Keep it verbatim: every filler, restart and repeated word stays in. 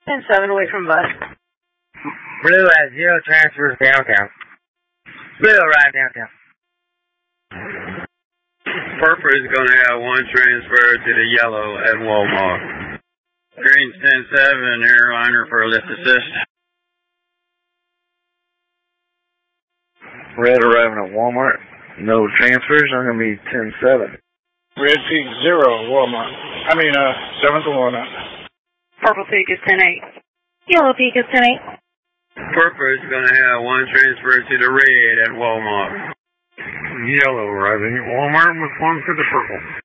ten seven away from bus. Blue has zero transfers downtown. Blue arrive downtown. Purple is going to have one transfer to the yellow at Walmart. Green's ten seven, airliner for a lift assist. Red arriving at Walmart. No transfers. I'm going to be ten seven. Red Peak zero, Walmart. I mean, uh, seventh and Walnut. Purple Peak is ten eight. Yellow Peak is ten eight. Purple is going to have one transfer to the red at Walmart. Yellow arriving at Walmart with one for the purple.